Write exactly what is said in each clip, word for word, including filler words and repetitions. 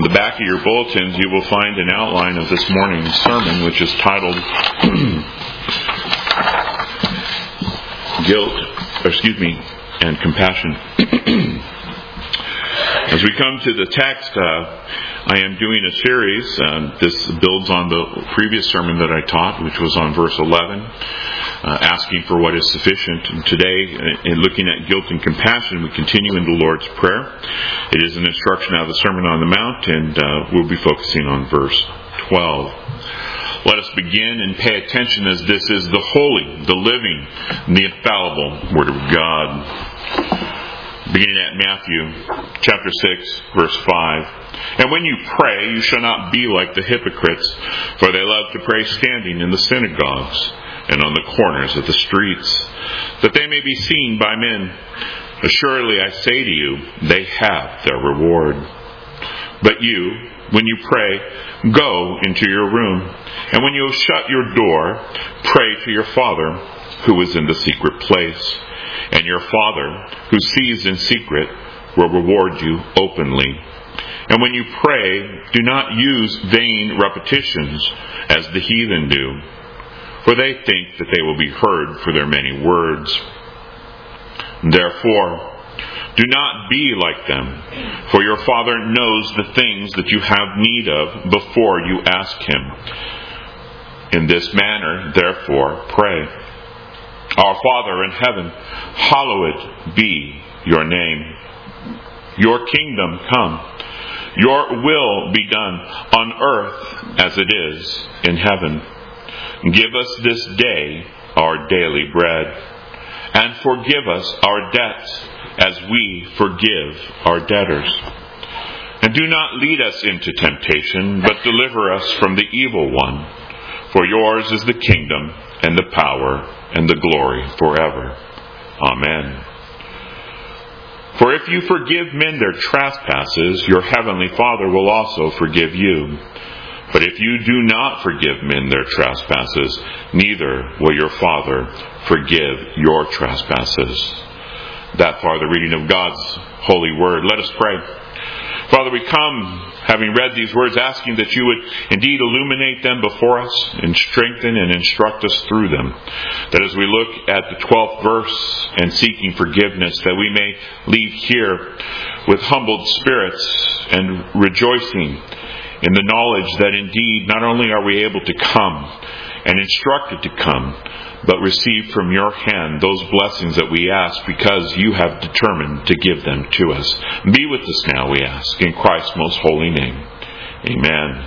On the back of your bulletins, you will find an outline of this morning's sermon, which is titled Guilt, or excuse me, and Compassion. As we come to the text, uh, I am doing a series. Uh, this builds on the previous sermon that I taught, which was on verse eleven, uh, asking for what is sufficient. And today, in looking at guilt and compassion, we continue in the Lord's Prayer. It is an instruction out of the Sermon on the Mount, and uh, we'll be focusing on verse twelve. Let us begin and pay attention, as this is the holy, the living, and the infallible Word of God. Beginning at Matthew chapter six, verse five. And when you pray, you shall not be like the hypocrites, for they love to pray standing in the synagogues and on the corners of the streets, that they may be seen by men. Assuredly, I say to you, they have their reward. But you, when you pray, go into your room, and when you have shut your door, pray to your Father who is in the secret place. And your Father, who sees in secret, will reward you openly. And when you pray, do not use vain repetitions, as the heathen do, for they think that they will be heard for their many words. Therefore, do not be like them, for your Father knows the things that you have need of before you ask Him. In this manner, therefore, pray. Our Father in heaven, hallowed be your name. Your kingdom come. Your will be done on earth as it is in heaven. Give us this day our daily bread, and forgive us our debts as we forgive our debtors. And do not lead us into temptation, but deliver us from the evil one. For yours is the kingdom, and the power, and the glory forever. Amen. For if you forgive men their trespasses, your heavenly Father will also forgive you. But if you do not forgive men their trespasses, neither will your Father forgive your trespasses. That far the reading of God's holy word. Let us pray. Father, we come, having read these words, asking that you would indeed illuminate them before us and strengthen and instruct us through them. That as we look at the twelfth verse and seeking forgiveness, that we may leave here with humbled spirits and rejoicing in the knowledge that indeed not only are we able to come and instructed to come, but receive from your hand those blessings that we ask, because you have determined to give them to us. Be with us now, we ask, in Christ's most holy name. Amen.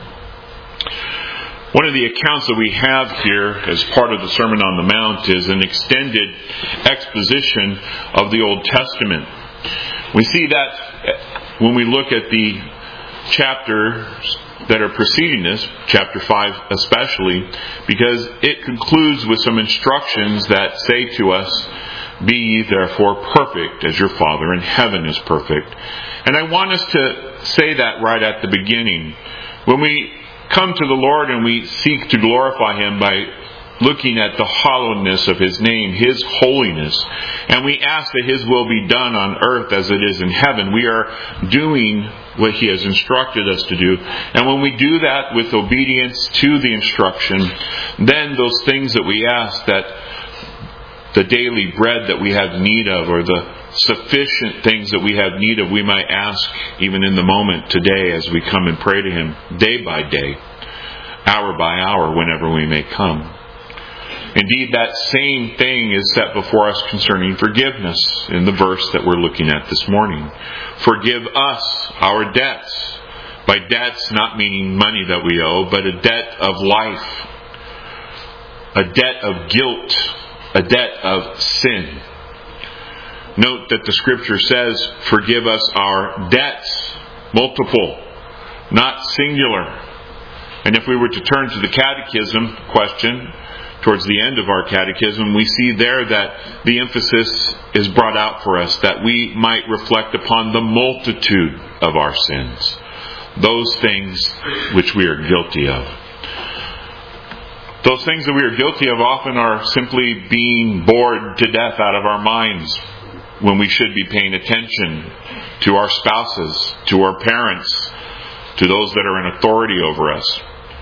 One of the accounts that we have here as part of the Sermon on the Mount is an extended exposition of the Old Testament. We see that when we look at the chapters that are preceding this, chapter five especially, because it concludes with some instructions that say to us, be ye therefore perfect as your Father in heaven is perfect. And I want us to say that right at the beginning. When we come to the Lord and we seek to glorify Him by looking at the hallowedness of His name, His holiness, and we ask that His will be done on earth as it is in heaven, we are doing what He has instructed us to do. And when we do that with obedience to the instruction, then those things that we ask, that the daily bread that we have need of, or the sufficient things that we have need of, we might ask even in the moment today as we come and pray to Him, day by day, hour by hour, whenever we may come. Indeed, that same thing is set before us concerning forgiveness in the verse that we're looking at this morning. Forgive us our debts. By debts, not meaning money that we owe, but a debt of life, a debt of guilt, a debt of sin. Note that the Scripture says, forgive us our debts, multiple, not singular. And if we were to turn to the catechism question, towards the end of our catechism, we see there that the emphasis is brought out for us, that we might reflect upon the multitude of our sins, those things which we are guilty of. Those things that we are guilty of often are simply being bored to death out of our minds when we should be paying attention to our spouses, to our parents, to those that are in authority over us,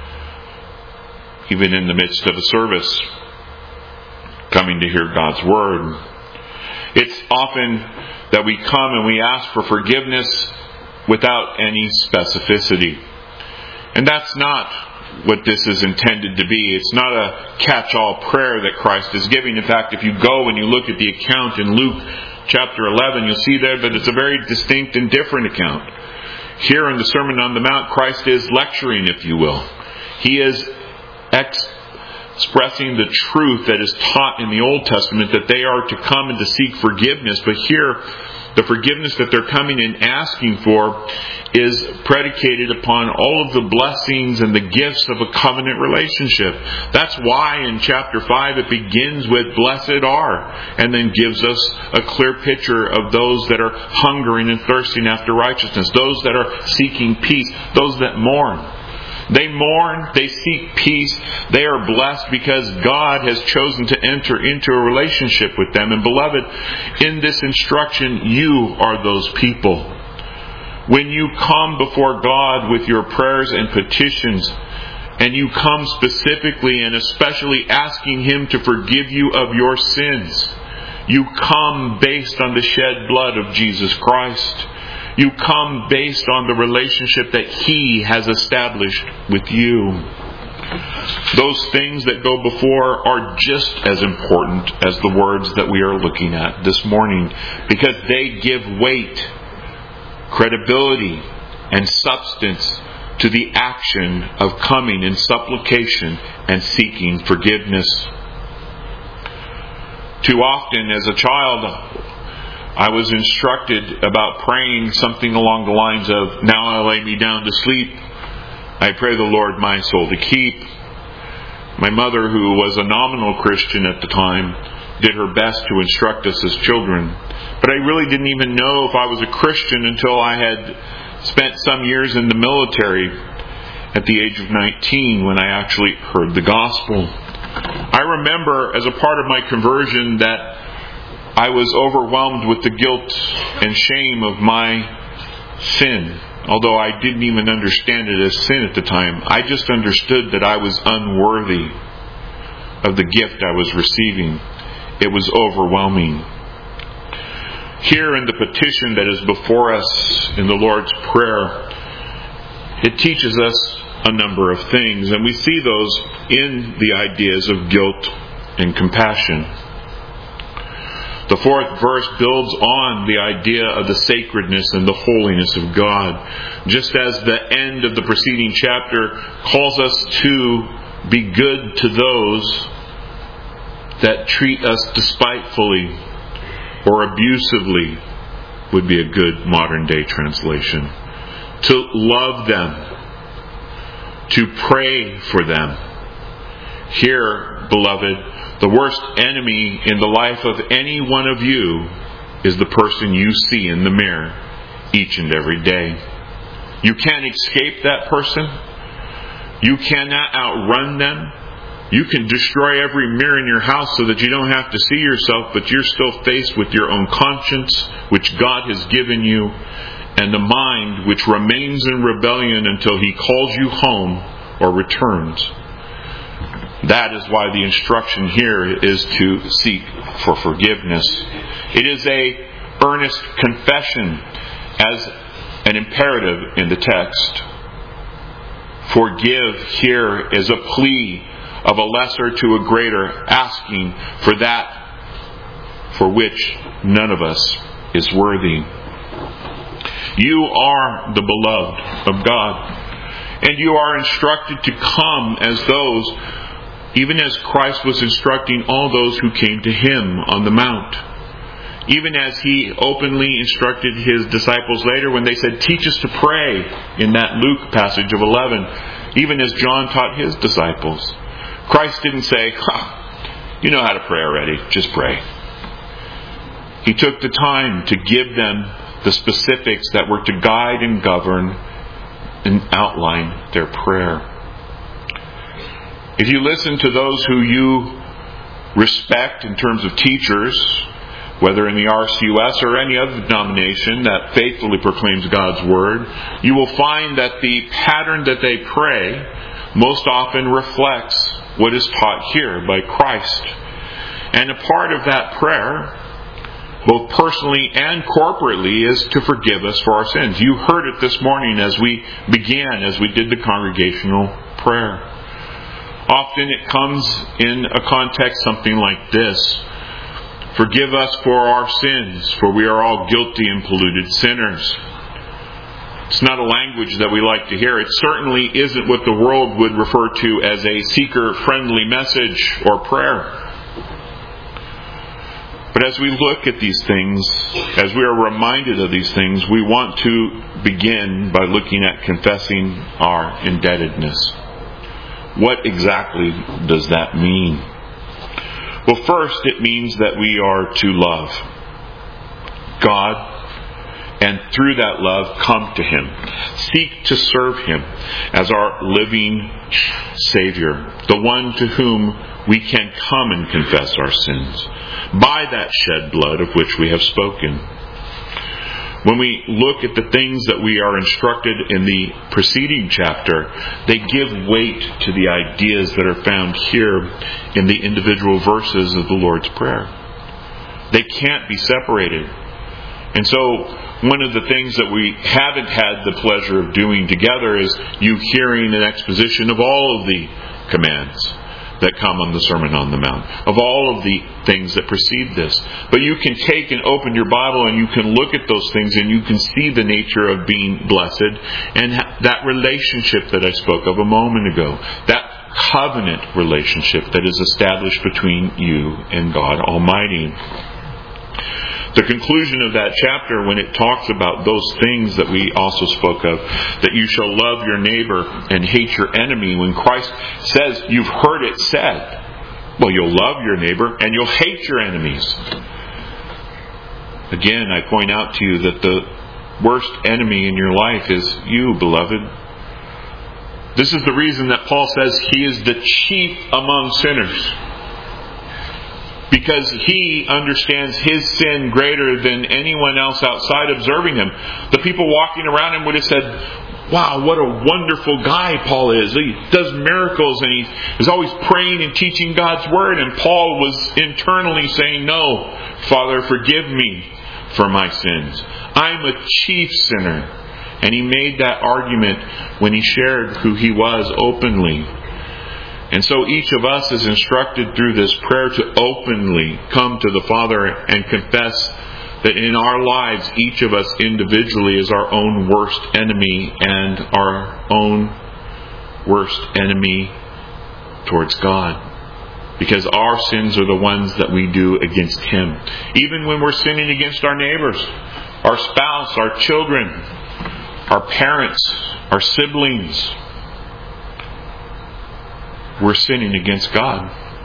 even in the midst of a service, coming to hear God's Word. It's often that we come and we ask for forgiveness without any specificity. And that's not what this is intended to be. It's not a catch-all prayer that Christ is giving. In fact, if you go and you look at the account in Luke chapter eleven, you'll see there that it's a very distinct and different account. Here in the Sermon on the Mount, Christ is lecturing, if you will. He is ex- expressing the truth that is taught in the Old Testament, that they are to come and to seek forgiveness. But here, the forgiveness that they're coming and asking for is predicated upon all of the blessings and the gifts of a covenant relationship. That's why in chapter five it begins with blessed are, and then gives us a clear picture of those that are hungering and thirsting after righteousness, those that are seeking peace, those that mourn. They mourn, they seek peace, they are blessed because God has chosen to enter into a relationship with them. And beloved, in this instruction, you are those people. When you come before God with your prayers and petitions, and you come specifically and especially asking Him to forgive you of your sins, you come based on the shed blood of Jesus Christ. You come based on the relationship that He has established with you. Those things that go before are just as important as the words that we are looking at this morning, because they give weight, credibility, and substance to the action of coming in supplication and seeking forgiveness. Too often as a child, I was instructed about praying something along the lines of, "Now I lay me down to sleep. I pray the Lord my soul to keep." My mother, who was a nominal Christian at the time, did her best to instruct us as children. But I really didn't even know if I was a Christian until I had spent some years in the military at the age of nineteen, when I actually heard the gospel. I remember as a part of my conversion that I was overwhelmed with the guilt and shame of my sin. Although I didn't even understand it as sin at the time, I just understood that I was unworthy of the gift I was receiving. It was overwhelming. Here in the petition that is before us in the Lord's Prayer, it teaches us a number of things, and we see those in the ideas of guilt and compassion. The fourth verse builds on the idea of the sacredness and the holiness of God. Just as the end of the preceding chapter calls us to be good to those that treat us despitefully or abusively, would be a good modern day translation. To love them, to pray for them. Here, beloved, the worst enemy in the life of any one of you is the person you see in the mirror each and every day. You can't escape that person. You cannot outrun them. You can destroy every mirror in your house so that you don't have to see yourself, but you're still faced with your own conscience, which God has given you, and the mind which remains in rebellion until He calls you home or returns. That is why the instruction here is to seek for forgiveness. It is a earnest confession as an imperative in the text. Forgive here is a plea of a lesser to a greater, asking for that for which none of us is worthy. You are the beloved of God, and you are instructed to come as those, even as Christ was instructing all those who came to Him on the Mount. Even as He openly instructed His disciples later when they said, "Teach us to pray," in that Luke passage of eleven, even as John taught his disciples. Christ didn't say, ha, "You know how to pray already, just pray." He took the time to give them the specifics that were to guide and govern and outline their prayer. If you listen to those who you respect in terms of teachers, whether in the R C U S or any other denomination that faithfully proclaims God's Word, you will find that the pattern that they pray most often reflects what is taught here by Christ. And a part of that prayer, both personally and corporately, is to forgive us for our sins. You heard it this morning as we began, as we did the congregational prayer. Often it comes in a context something like this. Forgive us for our sins, for we are all guilty and polluted sinners. It's not a language that we like to hear. It certainly isn't what the world would refer to as a seeker-friendly message or prayer. But as we look at these things, as we are reminded of these things, we want to begin by looking at confessing our indebtedness. What exactly does that mean? Well, first, it means that we are to love God, and through that love, come to Him. Seek to serve Him as our living Savior, the one to whom we can come and confess our sins by that shed blood of which we have spoken. When we look at the things that we are instructed in the preceding chapter, they give weight to the ideas that are found here in the individual verses of the Lord's Prayer. They can't be separated. And so, one of the things that we haven't had the pleasure of doing together is you hearing an exposition of all of the commands that come on the Sermon on the Mount, of all of the things that precede this. But you can take and open your Bible and you can look at those things and you can see the nature of being blessed and that relationship that I spoke of a moment ago, that covenant relationship that is established between you and God Almighty. The conclusion of that chapter, when it talks about those things that we also spoke of, that you shall love your neighbor and hate your enemy, when Christ says, you've heard it said, well, you'll love your neighbor and you'll hate your enemies. Again, I point out to you that the worst enemy in your life is you, beloved. This is the reason that Paul says he is the chief among sinners. Because he understands his sin greater than anyone else outside observing him. The people walking around him would have said, wow, what a wonderful guy Paul is. He does miracles and he is always praying and teaching God's Word. And Paul was internally saying, no, Father, forgive me for my sins. I'm a chief sinner. And he made that argument when he shared who he was openly. And so each of us is instructed through this prayer to openly come to the Father and confess that in our lives, each of us individually is our own worst enemy and our own worst enemy towards God. Because our sins are the ones that we do against Him. Even when we're sinning against our neighbors, our spouse, our children, our parents, our siblings, we're sinning against God.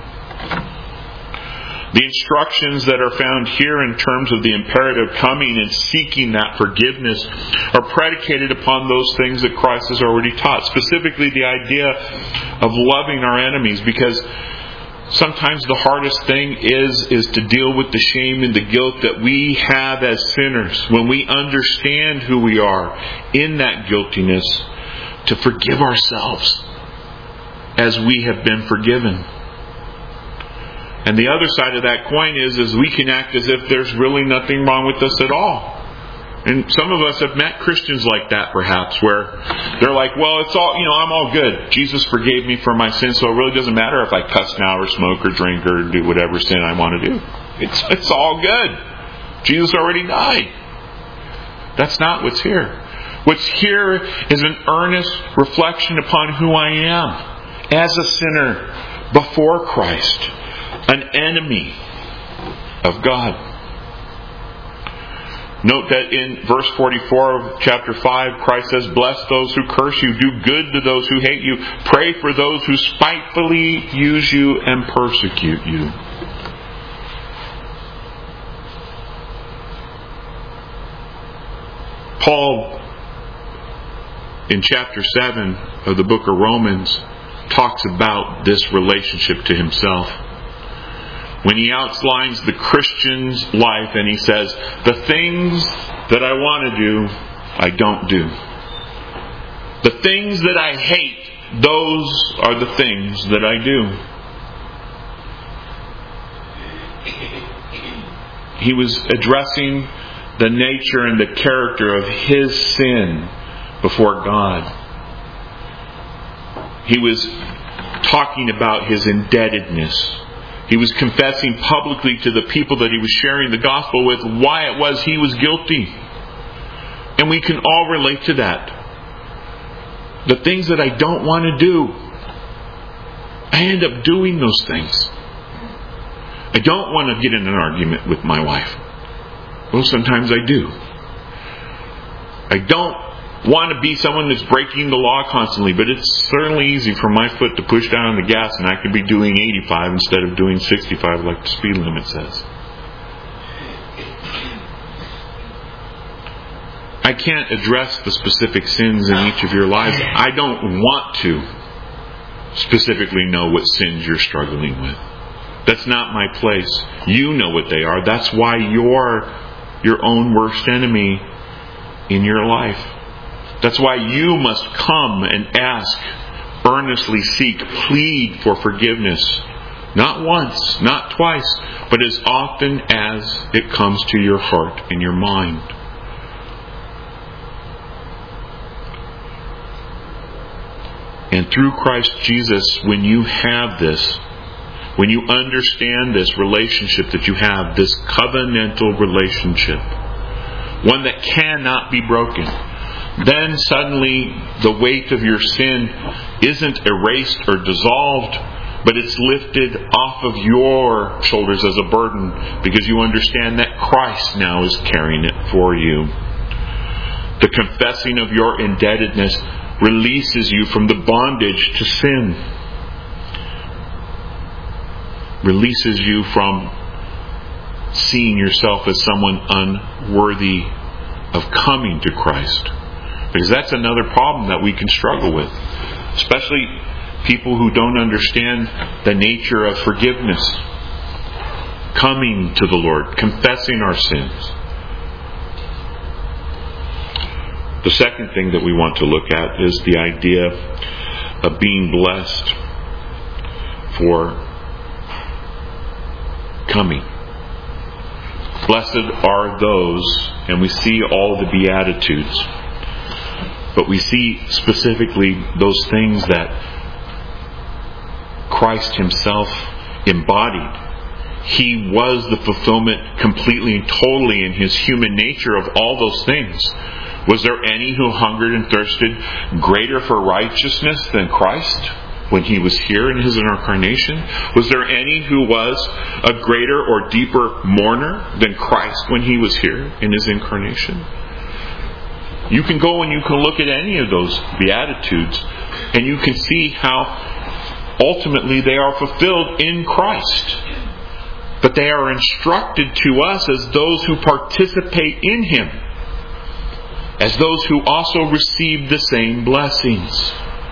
The instructions that are found here in terms of the imperative coming and seeking that forgiveness are predicated upon those things that Christ has already taught. Specifically the idea of loving our enemies, because sometimes the hardest thing is, is to deal with the shame and the guilt that we have as sinners. When we understand who we are in that guiltiness, to forgive ourselves as we have been forgiven. And the other side of that coin is, is we can act as if there's really nothing wrong with us at all. And some of us have met Christians like that, perhaps, where they're like, well, it's all, you know, I'm all good. Jesus forgave me for my sins, so it really doesn't matter if I cuss now or smoke or drink or do whatever sin I want to do. It's, it's all good. Jesus already died. That's not what's here. What's here is an earnest reflection upon who I am as a sinner before Christ, an enemy of God. Note that in verse forty-four of chapter five, Christ says, bless those who curse you, do good to those who hate you, pray for those who spitefully use you and persecute you. Paul, in chapter seven of the book of Romans, talks about this relationship to himself. when he outlines the Christian's life and he says, the things that I want to do, I don't do. The things that I hate, those are the things that I do. He was addressing the nature and the character of his sin before God. He was talking about his indebtedness. He was confessing publicly to the people that he was sharing the gospel with why it was he was guilty. And we can all relate to that. The things that I don't want to do, I end up doing those things. I don't want to get in an argument with my wife. Well, sometimes I do. I don't want to be someone that's breaking the law constantly, but it's certainly easy for my foot to push down on the gas and I could be doing eighty-five instead of doing sixty-five like the speed limit says. I can't address the specific sins in each of your lives. I don't want to specifically know what sins you're struggling with. That's not my place. You know what they are. That's why you're your own worst enemy in your life. That's why you must come and ask, earnestly seek, plead for forgiveness. Not once, not twice, but as often as it comes to your heart and your mind. And through Christ Jesus, when you have this, when you understand this relationship that you have, this covenantal relationship, one that cannot be broken, then suddenly the weight of your sin isn't erased or dissolved, but it's lifted off of your shoulders as a burden because you understand that Christ now is carrying it for you. The confessing of your indebtedness releases you from the bondage to sin. Releases you from seeing yourself as someone unworthy of coming to Christ. Because that's another problem that we can struggle with. Especially people who don't understand the nature of forgiveness. Coming to the Lord, confessing our sins. The second thing that we want to look at is the idea of being blessed for coming. Blessed are those, and we see all the Beatitudes, but we see specifically those things that Christ Himself embodied. He was the fulfillment completely and totally in His human nature of all those things. Was there any who hungered and thirsted greater for righteousness than Christ when He was here in His incarnation? Was there any who was a greater or deeper mourner than Christ when He was here in His incarnation? You can go and you can look at any of those Beatitudes and you can see how ultimately they are fulfilled in Christ. But they are instructed to us as those who participate in Him, as those who also receive the same blessings.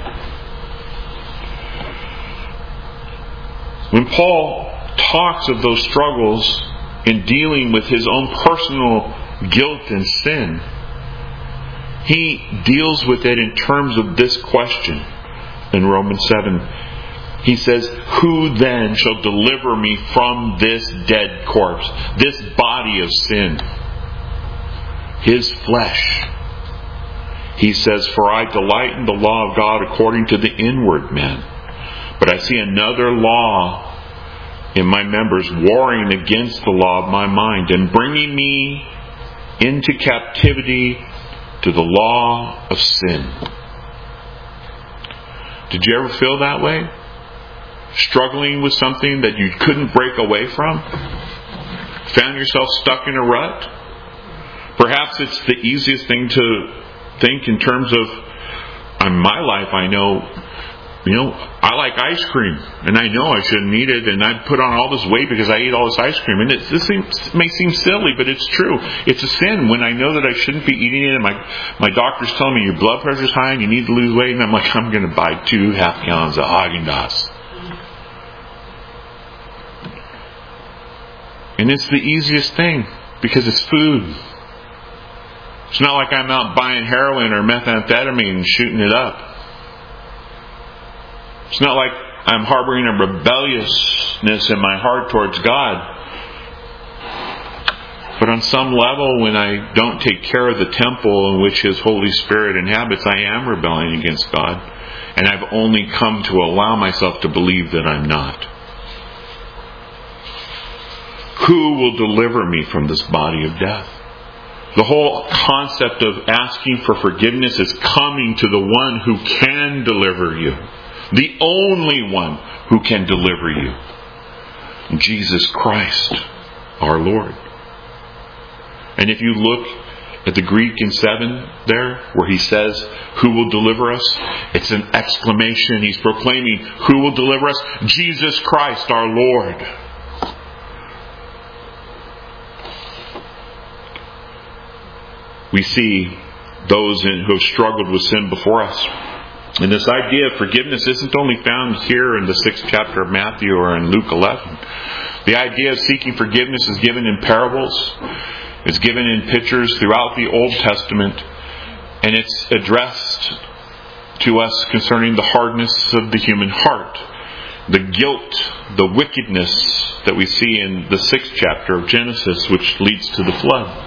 When Paul talks of those struggles in dealing with his own personal guilt and sin, he deals with it in terms of this question in Romans seven. He says, "Who then shall deliver me from this dead corpse, this body of sin? His flesh." He says, "For I delight in the law of God according to the inward man. But I see another law in my members, warring against the law of my mind, and bringing me into captivity to the law of sin." Did you ever feel that way? Struggling with something that you couldn't break away from? Found yourself stuck in a rut? Perhaps it's the easiest thing to think in terms of, in my life, I know, you know, I like ice cream, and I know I shouldn't eat it, and I put on all this weight because I ate all this ice cream. And it, this seems, may seem silly, but it's true. It's a sin when I know that I shouldn't be eating it, and my, my doctor's telling me your blood pressure's high and you need to lose weight, and I'm like, I'm going to buy two half gallons of Haagen-Dazs. And it's the easiest thing because it's food. It's not like I'm out buying heroin or methamphetamine and shooting it up. It's not like I'm harboring a rebelliousness in my heart towards God. But on some level, when I don't take care of the temple in which His Holy Spirit inhabits, I am rebelling against God. And I've only come to allow myself to believe that I'm not. Who will deliver me from this body of death? The whole concept of asking for forgiveness is coming to the one who can deliver you. The only one who can deliver you. Jesus Christ, our Lord. And if you look at the Greek in seven there, where he says, who will deliver us? It's an exclamation. He's proclaiming, who will deliver us? Jesus Christ, our Lord. We see those who have struggled with sin before us. And this idea of forgiveness isn't only found here in the sixth chapter of Matthew or in Luke eleven. The idea of seeking forgiveness is given in parables. It's given in pictures throughout the Old Testament. And it's addressed to us concerning the hardness of the human heart. The guilt, the wickedness that we see in the sixth chapter of Genesis, which leads to the flood.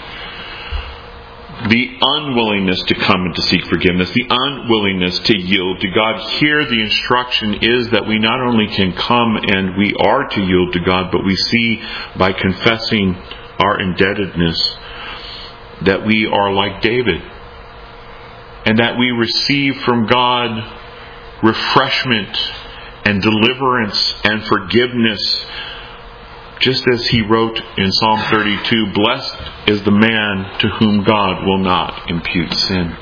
The unwillingness to come and to seek forgiveness, the unwillingness to yield to God. Here the instruction is that we not only can come and we are to yield to God, but we see by confessing our indebtedness that we are like David. And that we receive from God refreshment and deliverance and forgiveness. Just as he wrote in Psalm thirty-two, blessed is the man to whom God will not impute sin.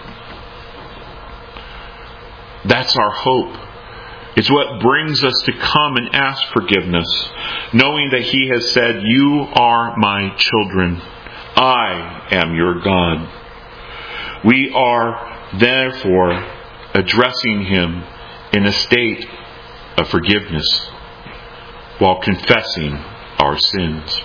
That's our hope. It's what brings us to come and ask forgiveness, knowing that He has said, you are my children. I am your God. We are therefore addressing Him in a state of forgiveness while confessing our sins.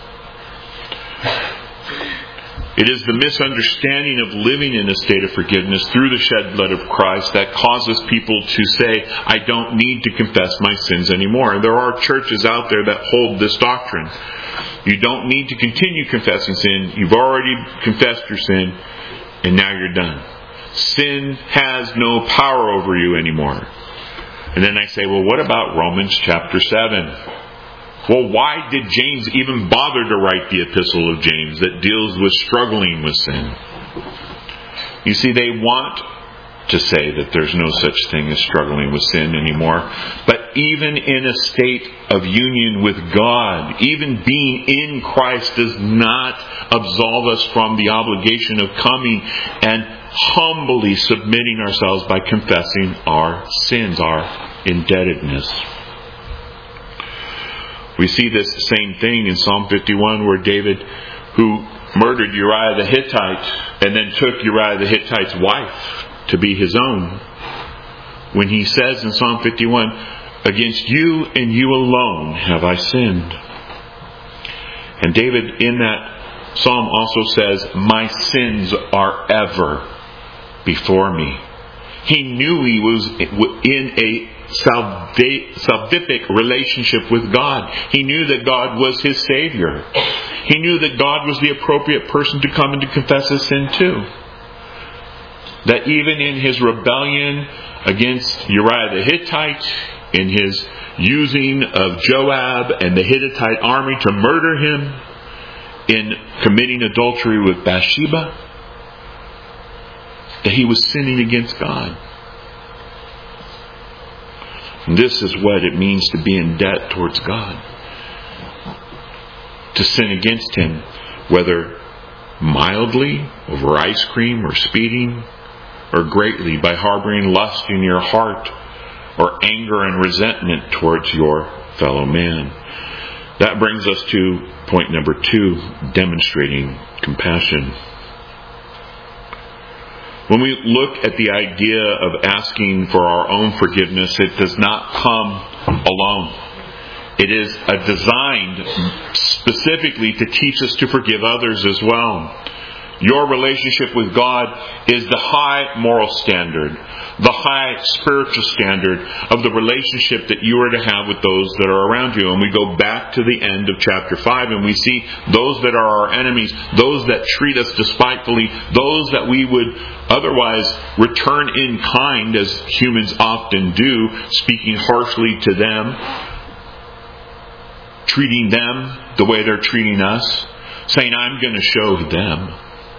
It is the misunderstanding of living in a state of forgiveness through the shed blood of Christ that causes people to say, I don't need to confess my sins anymore. And there are churches out there that hold this doctrine. You don't need to continue confessing sin. You've already confessed your sin, and now you're done. Sin has no power over you anymore. And then I say, well, what about Romans chapter seven? Well, why did James even bother to write the epistle of James that deals with struggling with sin? You see, they want to say that there's no such thing as struggling with sin anymore. But even in a state of union with God, even being in Christ does not absolve us from the obligation of coming and humbly submitting ourselves by confessing our sins, our indebtedness. We see this same thing in Psalm fifty-one where David, who murdered Uriah the Hittite and then took Uriah the Hittite's wife to be his own, when he says in Psalm fifty-one, against you and you alone have I sinned. And David in that psalm also says, my sins are ever before me. He knew he was in a salvific relationship with God. He knew that God was his Savior. He knew that God was the appropriate person to come and to confess his sin to. That even in his rebellion against Uriah the Hittite, in his using of Joab and the Hittite army to murder him, in committing adultery with Bathsheba, that he was sinning against God. This is what it means to be in debt towards God. To sin against Him, whether mildly over ice cream or speeding, or greatly by harboring lust in your heart, or anger and resentment towards your fellow man. That brings us to point number two, demonstrating compassion. When we look at the idea of asking for our own forgiveness, it does not come alone. It is uh, designed specifically to teach us to forgive others as well. Your relationship with God is the high moral standard, the high spiritual standard of the relationship that you are to have with those that are around you. And we go back to the end of chapter five and we see those that are our enemies, those that treat us despitefully, those that we would otherwise return in kind, as humans often do, speaking harshly to them, treating them the way they're treating us, saying, I'm going to show them,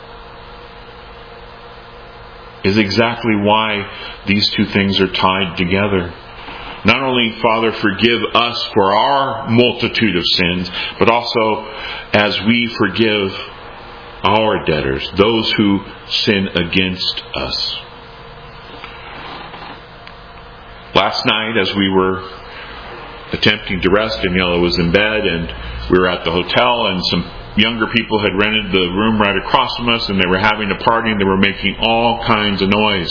is exactly why these two things are tied together. Not only, Father, forgive us for our multitude of sins, but also as we forgive our debtors, those who sin against us. Last night, as we were attempting to rest, Daniela was in bed, and we were at the hotel, and some younger people had rented the room right across from us, and they were having a party, and they were making all kinds of noise.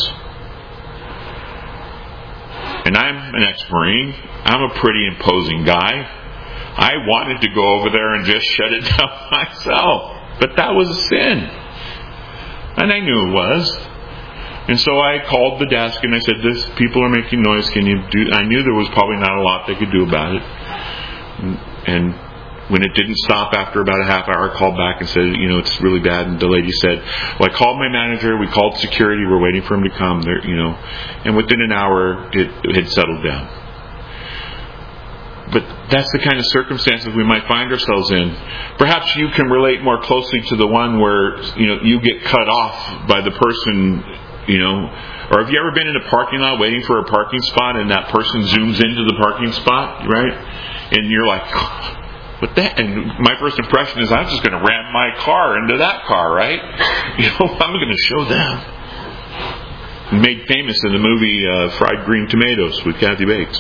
And I'm an ex-Marine. I'm a pretty imposing guy. I wanted to go over there and just shut it down myself, but that was a sin, and I knew it was. And so I called the desk and I said, "This people are making noise. Can you do?" I knew there was probably not a lot they could do about it, and when it didn't stop after about a half hour, I called back and said, you know, it's really bad. And the lady said, well, I called my manager, we called security, we're waiting for him to come. There, you know, and within an hour, it, it had settled down. But that's the kind of circumstances we might find ourselves in. Perhaps you can relate more closely to the one where, you know, you get cut off by the person, you know, or have you ever been in a parking lot waiting for a parking spot and that person zooms into the parking spot, right? And you're like, what that? And my first impression is I'm just going to ram my car into that car, right? You know, I'm going to show them. Made famous in the movie uh, Fried Green Tomatoes with Kathy Bates.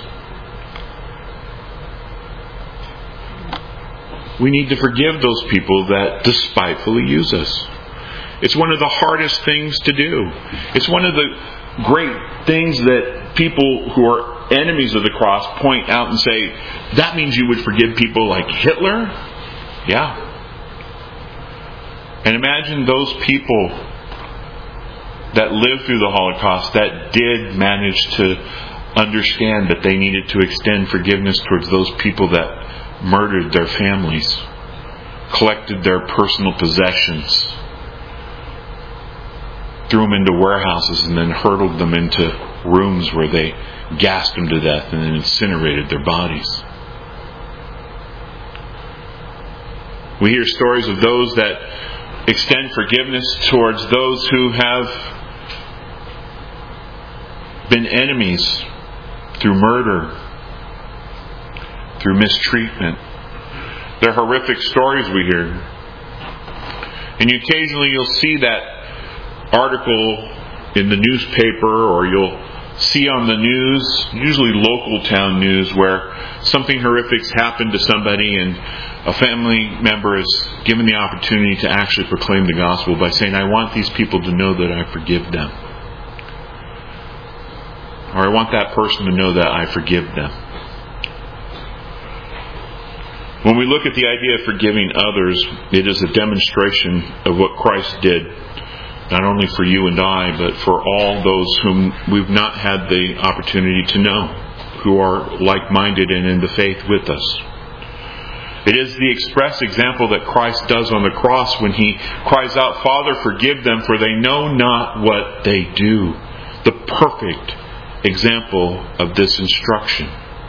We need to forgive those people that despitefully use us. It's one of the hardest things to do. It's one of the great things that people who are enemies of the cross point out and say, that means you would forgive people like Hitler? Yeah. And imagine those people that lived through the Holocaust that did manage to understand that they needed to extend forgiveness towards those people that murdered their families, collected their personal possessions, threw them into warehouses and then hurtled them into rooms where they gassed them to death and then incinerated their bodies. We hear stories of those that extend forgiveness towards those who have been enemies through murder, through mistreatment. They're horrific stories we hear. And occasionally you'll see that article in the newspaper, or you'll see on the news, usually local town news, where something horrific's happened to somebody and a family member is given the opportunity to actually proclaim the gospel by saying, I want these people to know that I forgive them. Or I want that person to know that I forgive them. When we look at the idea of forgiving others, it is a demonstration of what Christ did, not only for you and I, but for all those whom we've not had the opportunity to know, who are like-minded and in the faith with us. It is the express example that Christ does on the cross when He cries out, Father, forgive them, for they know not what they do. The perfect example of this instruction.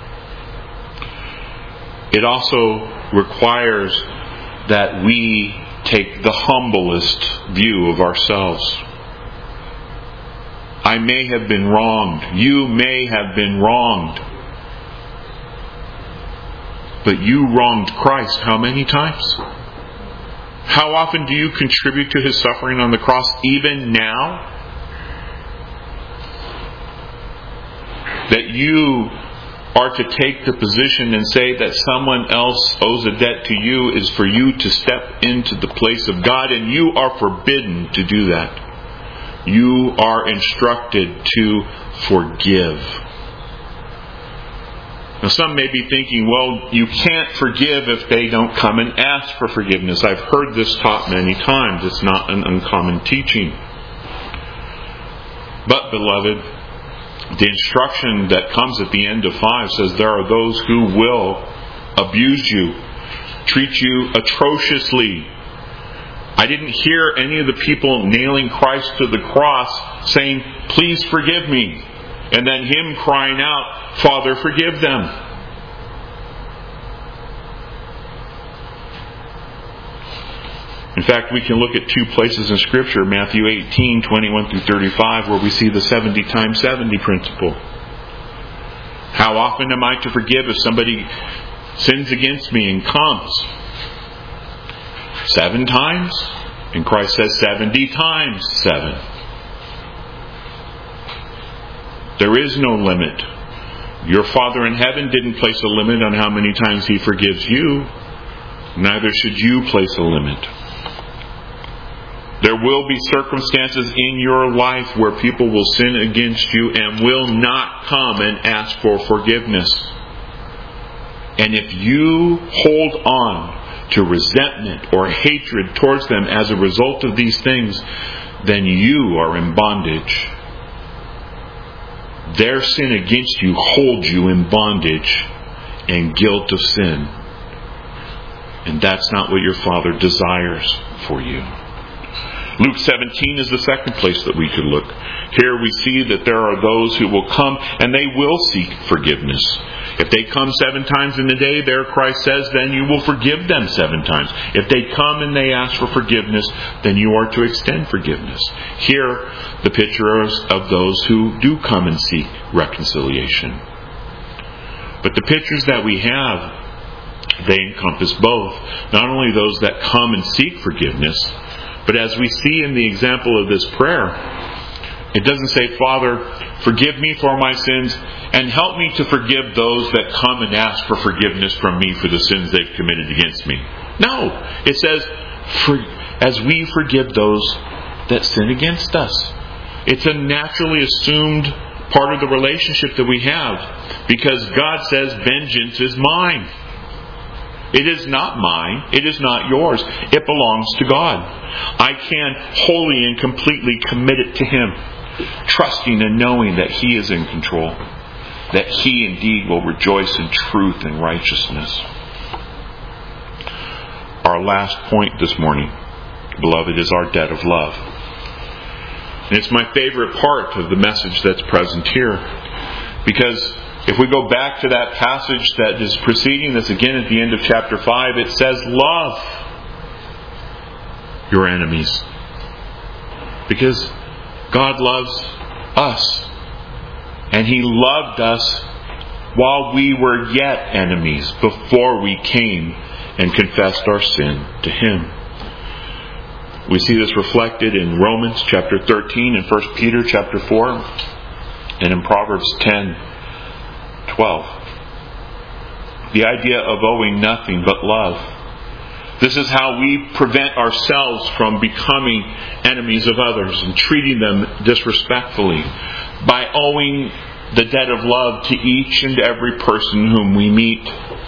It also requires that we take the humblest view of ourselves. I may have been wronged. You may have been wronged. But you wronged Christ how many times? How often do you contribute to His suffering on the cross, even now? That you are to take the position and say that someone else owes a debt to you is for you to step into the place of God, and you are forbidden to do that. You are instructed to forgive. Now some may be thinking, well, you can't forgive if they don't come and ask for forgiveness. I've heard this taught many times. It's not an uncommon teaching. But, beloved, the instruction that comes at the end of five says there are those who will abuse you, treat you atrociously. I didn't hear any of the people nailing Christ to the cross saying, please forgive me. And then Him crying out, Father, forgive them. In fact, we can look at two places in Scripture, Matthew eighteen, twenty-one through thirty-five, where we see the seventy times seventy principle. How often am I to forgive if somebody sins against me and comes? Seven times? And Christ says seventy times seven. There is no limit. Your Father in heaven didn't place a limit on how many times He forgives you. Neither should you place a limit. There will be circumstances in your life where people will sin against you and will not come and ask for forgiveness. And if you hold on to resentment or hatred towards them as a result of these things, then you are in bondage. Their sin against you holds you in bondage and guilt of sin. And that's not what your Father desires for you. Luke seventeen is the second place that we could look. Here we see that there are those who will come and they will seek forgiveness. If they come seven times in a day, there Christ says, then you will forgive them seven times. If they come and they ask for forgiveness, then you are to extend forgiveness. Here, the picture is of those who do come and seek reconciliation. But the pictures that we have, they encompass both. Not only those that come and seek forgiveness, but as we see in the example of this prayer, it doesn't say, Father, forgive me for my sins and help me to forgive those that come and ask for forgiveness from me for the sins they've committed against me. No, it says, for, as we forgive those that sin against us. It's a naturally assumed part of the relationship that we have, because God says, vengeance is mine. It is not mine. It is not yours. It belongs to God. I can wholly and completely commit it to Him, trusting and knowing that He is in control, that He indeed will rejoice in truth and righteousness. Our last point this morning, beloved, is our debt of love. And it's my favorite part of the message that's present here, because if we go back to that passage that is preceding this again at the end of chapter five, it says, love your enemies. Because God loves us. And He loved us while we were yet enemies, before we came and confessed our sin to Him. We see this reflected in Romans chapter thirteen and First Peter chapter four, and in Proverbs ten. twelve. The idea of owing nothing but love. This is how we prevent ourselves from becoming enemies of others and treating them disrespectfully, by owing the debt of love to each and every person whom we meet,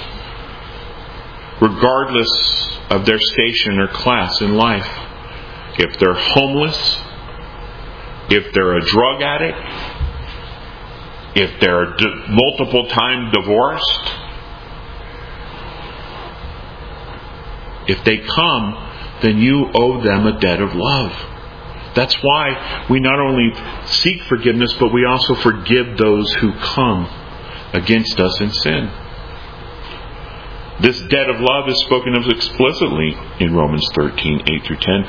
regardless of their station or class in life. If they're homeless, if they're a drug addict, if they're d- multiple time divorced, if they come, then you owe them a debt of love. That's why we not only seek forgiveness, but we also forgive those who come against us in sin. This debt of love is spoken of explicitly in Romans thirteen, eight through ten.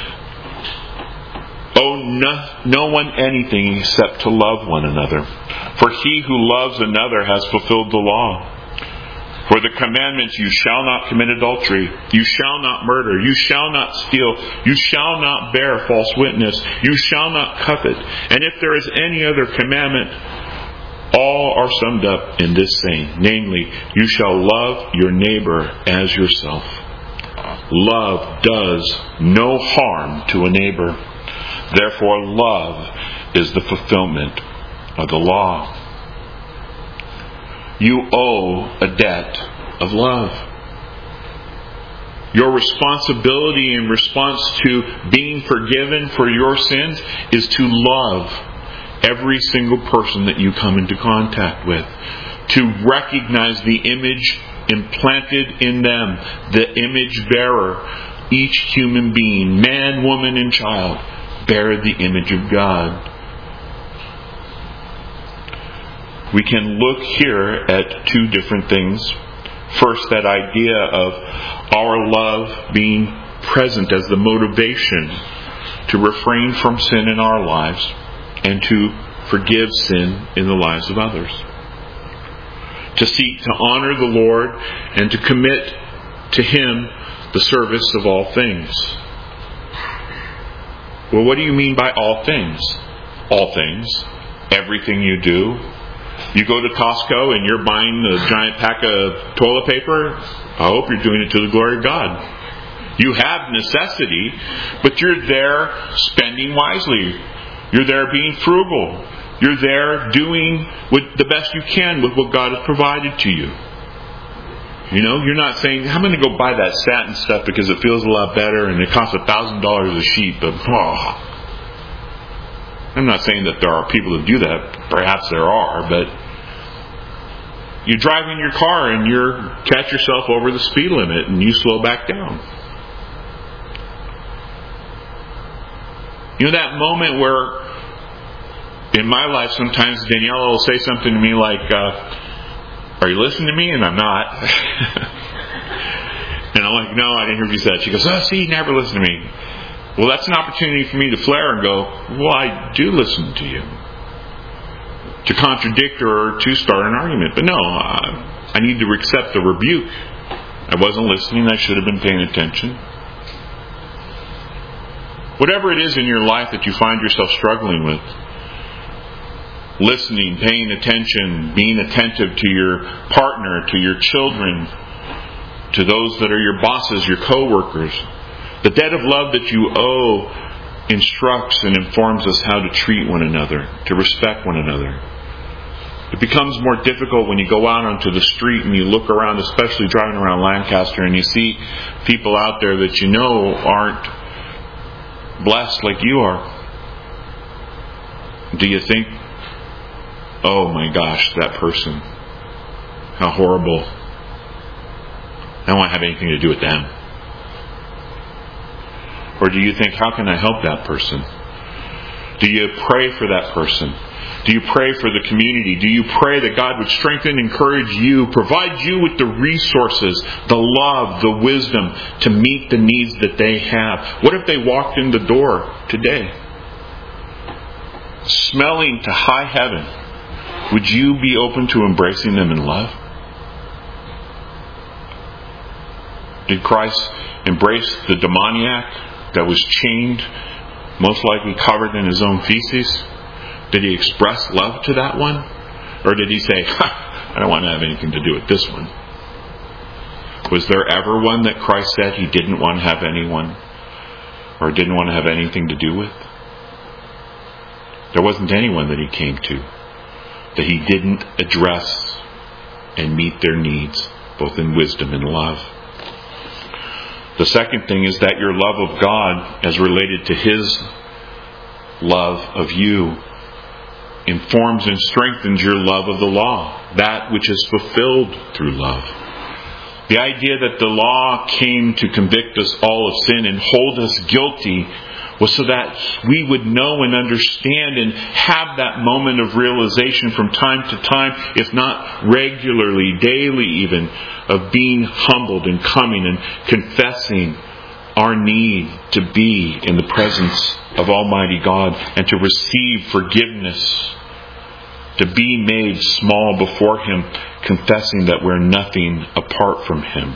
Owe no, no one anything except to love one another. For he who loves another has fulfilled the law. For the commandments, you shall not commit adultery, you shall not murder, you shall not steal, you shall not bear false witness, you shall not covet. And if there is any other commandment, all are summed up in this saying, namely, you shall love your neighbor as yourself. Love does no harm to a neighbor. Therefore, love is the fulfillment of the law. you owe a debt of love. Your responsibility in response to being forgiven for your sins is to love every single person that you come into contact with. To recognize the image implanted in them, the image bearer. Each human being, man, woman, and child, bear the image of God. We can look here at two different things. First, that idea of our love being present as the motivation to refrain from sin in our lives and to forgive sin in the lives of others. To seek to honor the Lord and to commit to Him the service of all things. Well, what do you mean by all things? All things. Everything you do. You go to Costco and you're buying a giant pack of toilet paper. I hope you're doing it to the glory of God. You have necessity, but you're there spending wisely. You're there being frugal. You're there doing what, the best you can with what God has provided to you. You know, you're not saying, I'm going to go buy that satin stuff because it feels a lot better and it costs a thousand dollars a sheet. But oh. I'm not saying that there are people who do that. Perhaps there are, but you drive in your car and you catch yourself over the speed limit and you slow back down. You know that moment where in my life sometimes Daniela will say something to me like, uh, are you listening to me? And I'm not. And I'm like, no, I didn't hear what you said. She goes, oh, see, you never listen to me. Well, that's an opportunity for me to flare and go, well, I do listen to you. To contradict or to start an argument. But no, uh, I need to accept the rebuke. I wasn't listening. I should have been paying attention. Whatever it is in your life that you find yourself struggling with, listening, paying attention, being attentive to your partner, to your children, to those that are your bosses, your co-workers. The debt of love that you owe instructs and informs us how to treat one another, to respect one another. It becomes more difficult when you go out onto the street and you look around, especially driving around Lancaster, and you see people out there that you know aren't blessed like you are. Do you think, oh my gosh, that person, how horrible. I don't want to have anything to do with them. Or do you think, how can I help that person? Do you pray for that person? Do you pray for the community? Do you pray that God would strengthen, encourage you, provide you with the resources, the love, the wisdom to meet the needs that they have? What if they walked in the door today, smelling to high heaven? Would you be open to embracing them in love? Did Christ embrace the demoniac that was chained, most likely covered in his own feces? Did he express love to that one? Or did he say, I don't want to have anything to do with this one? Was there ever one that Christ said he didn't want to have anyone or didn't want to have anything to do with? There wasn't anyone that he came to that he didn't address and meet their needs, both in wisdom and love. The second thing is that your love of God, as related to His love of you, informs and strengthens your love of the law, that which is fulfilled through love. The idea that the law came to convict us all of sin and hold us guilty was so that we would know and understand and have that moment of realization from time to time, if not regularly, daily even, of being humbled and coming and confessing our need to be in the presence of Almighty God and to receive forgiveness, to be made small before Him, confessing that we're nothing apart from Him.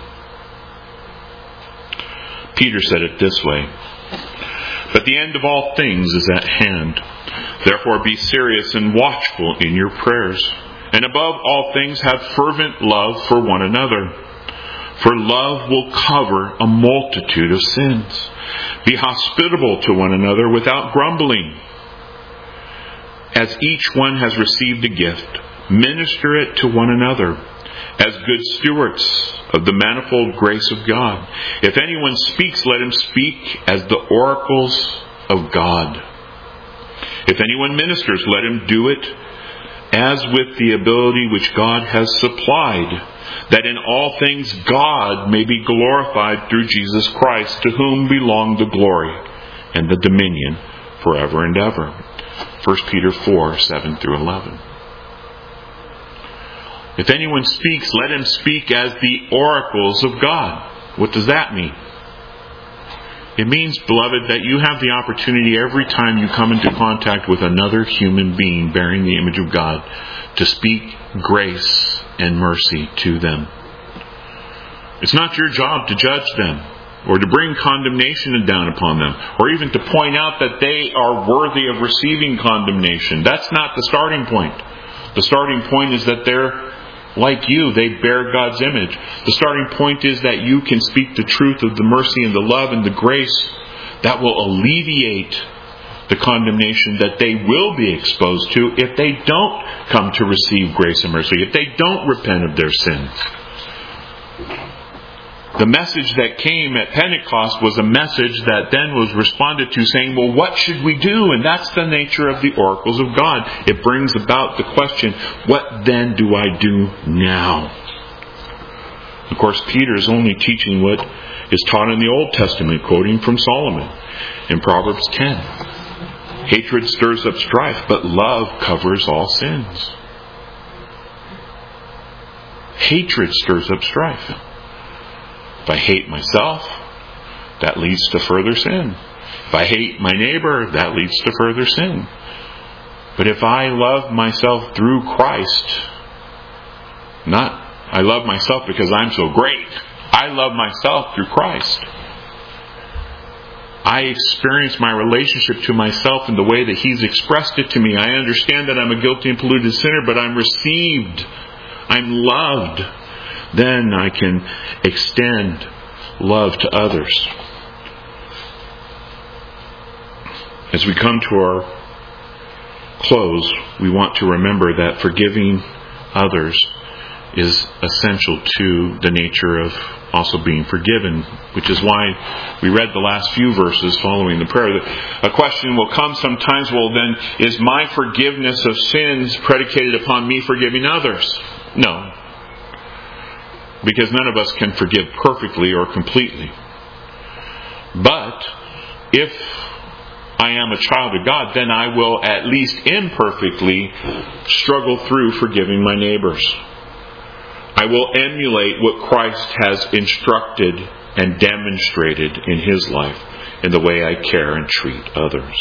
Peter said it this way, but the end of all things is at hand. Therefore be serious and watchful in your prayers. And above all things have fervent love for one another. For love will cover a multitude of sins. Be hospitable to one another without grumbling. As each one has received a gift, minister it to one another as good stewards of the manifold grace of God. If anyone speaks, let him speak as the oracles of God. If anyone ministers, let him do it as with the ability which God has supplied, that in all things God may be glorified through Jesus Christ, to whom belong the glory and the dominion forever and ever. First Peter four, seven through eleven. If anyone speaks, let him speak as the oracles of God. What does that mean? It means, beloved, that you have the opportunity every time you come into contact with another human being bearing the image of God to speak grace and mercy to them. It's not your job to judge them or to bring condemnation down upon them or even to point out that they are worthy of receiving condemnation. That's not the starting point. The starting point is that they're like you, they bear God's image. The starting point is that you can speak the truth of the mercy and the love and the grace that will alleviate the condemnation that they will be exposed to if they don't come to receive grace and mercy, if they don't repent of their sins. The message that came at Pentecost was a message that then was responded to saying, well, what should we do? And that's the nature of the oracles of God. It brings about the question, what then do I do now? Of course, Peter is only teaching what is taught in the Old Testament, quoting from Solomon in Proverbs ten. Hatred stirs up strife, but love covers all sins. Hatred stirs up strife. If I hate myself, that leads to further sin. If I hate my neighbor, that leads to further sin. But if I love myself through Christ, not I love myself because I'm so great. I love myself through Christ. I experience my relationship to myself in the way that He's expressed it to me. I understand that I'm a guilty and polluted sinner, but I'm received. I'm loved. Then I can extend love to others. As we come to our close, we want to remember that forgiving others is essential to the nature of also being forgiven, which is why we read the last few verses following the prayer. A question will come sometimes, well then, is my forgiveness of sins predicated upon me forgiving others? No. Because none of us can forgive perfectly or completely. But if I am a child of God, then I will at least imperfectly struggle through forgiving my neighbors. I will emulate what Christ has instructed and demonstrated in His life in the way I care and treat others.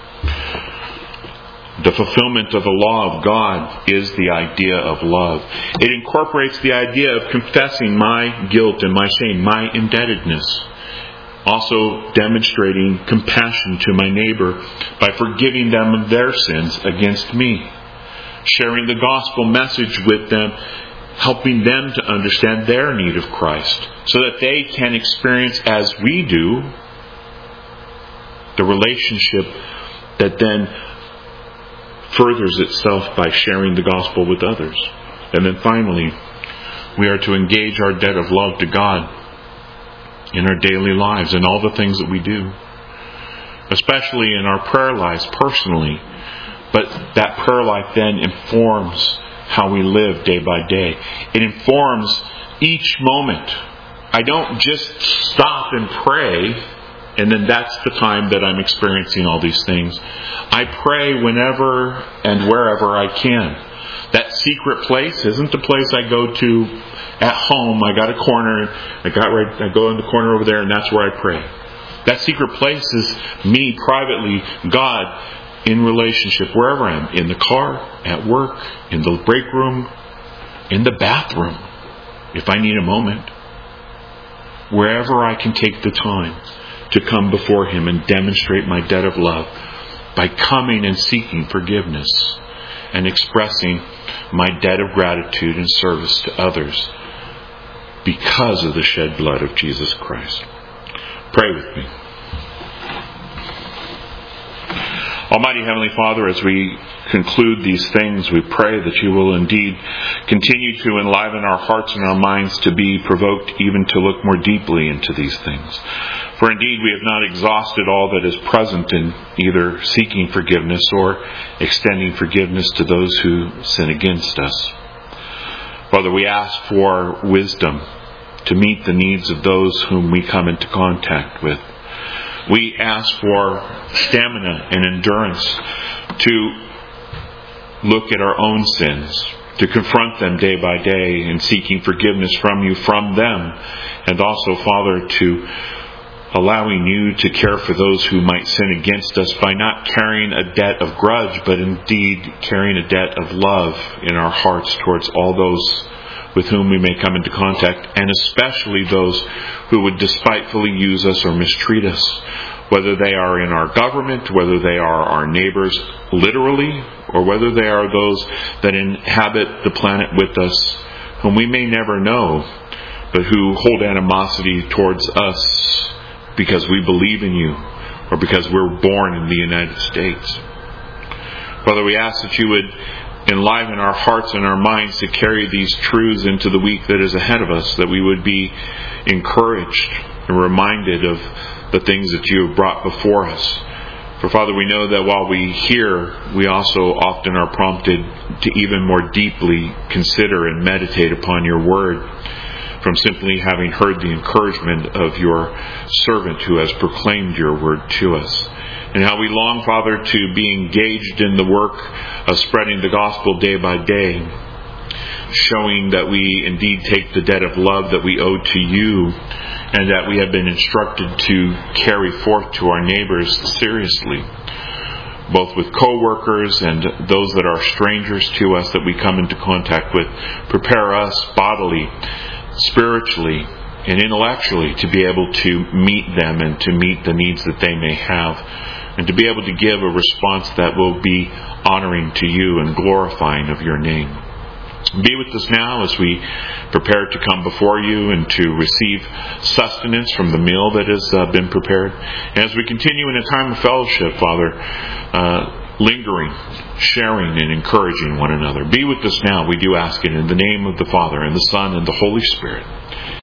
The fulfillment of the law of God is the idea of love. It incorporates the idea of confessing my guilt and my shame, my indebtedness. Also demonstrating compassion to my neighbor by forgiving them of their sins against me. Sharing the gospel message with them, helping them to understand their need of Christ so that they can experience, as we do, the relationship that then furthers itself by sharing the gospel with others. And then finally, we are to engage our debt of love to God in our daily lives and all the things that we do, especially in our prayer lives personally. But that prayer life then informs how we live day by day. It informs each moment. I don't just stop and pray and then that's the time that I'm experiencing all these things. I pray whenever and wherever I can. That secret place isn't the place I go to at home. I got a corner. I got right. I go in the corner over there, and that's where I pray. That secret place is me privately, God, in relationship wherever I am, in the car, at work, in the break room, in the bathroom, if I need a moment. Wherever I can take the time to come before Him and demonstrate my debt of love by coming and seeking forgiveness and expressing my debt of gratitude and service to others because of the shed blood of Jesus Christ. Pray with me. Almighty Heavenly Father, as we conclude these things, we pray that you will indeed continue to enliven our hearts and our minds to be provoked even to look more deeply into these things. For indeed we have not exhausted all that is present in either seeking forgiveness or extending forgiveness to those who sin against us. Father, we ask for wisdom to meet the needs of those whom we come into contact with. We ask for stamina and endurance to look at our own sins, to confront them day by day in seeking forgiveness from you, from them, and also, Father, to allowing you to care for those who might sin against us by not carrying a debt of grudge, but indeed carrying a debt of love in our hearts towards all those with whom we may come into contact, and especially those who would despitefully use us or mistreat us, whether they are in our government, whether they are our neighbors literally, or whether they are those that inhabit the planet with us, whom we may never know, but who hold animosity towards us because we believe in you, or because we're born in the United States. Father, we ask that you would enliven our hearts and our minds to carry these truths into the week that is ahead of us, that we would be encouraged and reminded of the things that you have brought before us. For Father, we know that while we hear, we also often are prompted to even more deeply consider and meditate upon your word, from simply having heard the encouragement of your servant who has proclaimed your word to us. And how we long, Father, to be engaged in the work of spreading the gospel day by day, showing that we indeed take the debt of love that we owe to you, and that we have been instructed to carry forth to our neighbors seriously, both with co-workers and those that are strangers to us that we come into contact with. Prepare us bodily, spiritually, and intellectually to be able to meet them and to meet the needs that they may have, and to be able to give a response that will be honoring to you and glorifying of your name. Be with us now as we prepare to come before you and to receive sustenance from the meal that has uh, been prepared. And as we continue in a time of fellowship, Father, uh, lingering, sharing, and encouraging one another. Be with us now, we do ask it in the name of the Father, and the Son, and the Holy Spirit.